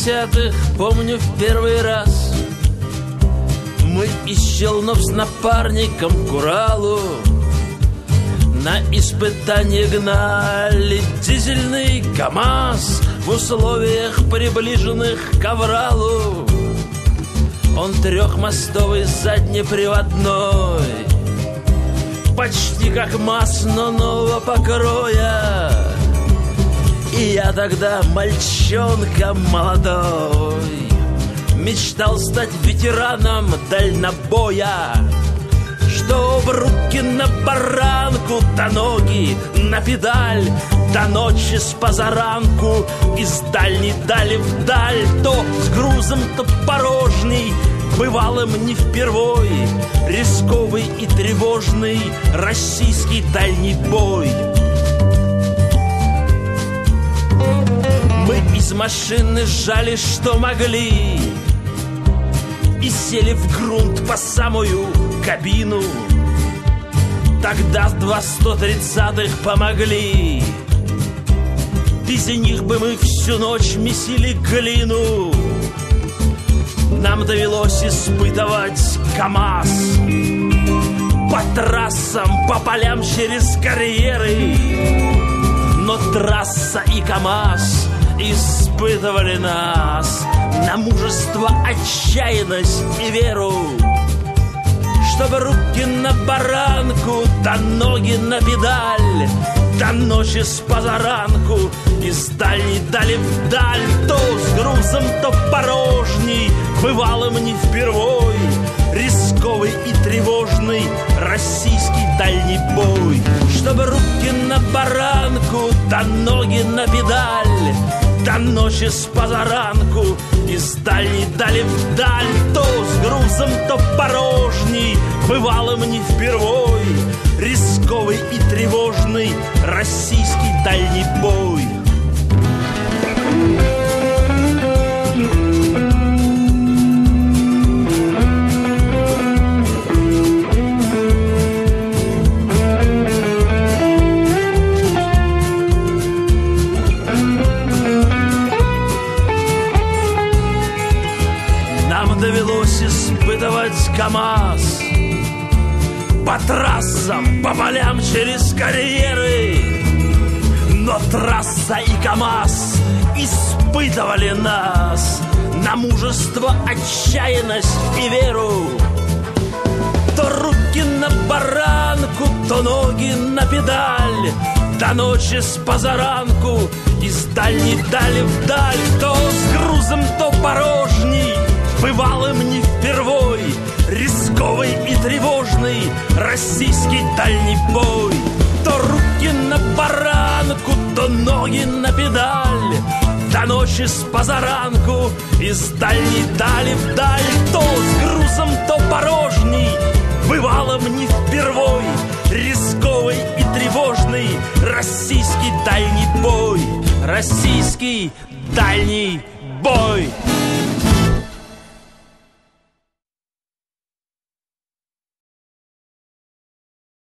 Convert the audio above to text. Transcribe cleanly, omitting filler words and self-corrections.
80-х, помню в первый раз мы из Челнов с напарником к Уралу на испытание гнали дизельный КамАЗ в условиях, приближенных к Авралу. Он трехмостовый, заднеприводной, почти как МАЗ, но нового покроя. И я тогда мальчонка молодой мечтал стать ветераном дальнобоя, чтоб руки на баранку, да ноги на педаль, до ночи с позаранку из дальней дали вдаль. То с грузом, то порожней, бывалым не впервой, рисковый и тревожный российский дальний бой. Мы из машины сжали, что могли, и сели в грунт по самую кабину. Тогда 2 130-х помогли, без них бы мы всю ночь месили глину. Нам довелось испытывать КамАЗ по трассам, по полям через карьеры, но трасса и КамАЗ испытывали нас на мужество, отчаянность и веру, чтобы руки на баранку, да ноги на педаль, до ночи с позаранку из дальней дали вдаль. То с грузом, то порожней, бывалым не впервой, рисковый и тревожный российский дальний бой. Чтобы руки на баранку, да ноги на педаль, до ночи с позаранку из дальней дали вдаль. То с грузом, то порожней, бывалым не впервой, рисковый и тревожный российский дальний бой. Довелось испытывать КамАЗ по трассам, по полям через карьеры, но трасса и КамАЗ испытывали нас на мужество, отчаянность и веру. То руки на баранку, то ноги на педаль, до ночи с позаранку из дальней дали вдаль. То с грузом, то порожней, бывалым не впервой, рисковый и тревожный российский дальний бой. То руки на баранку, то ноги на педаль, до ночи с позаранку из дальней дали вдаль. То с грузом, то порожней, бывалым не впервой, рисковый и тревожный российский дальний бой. Российский дальний бой.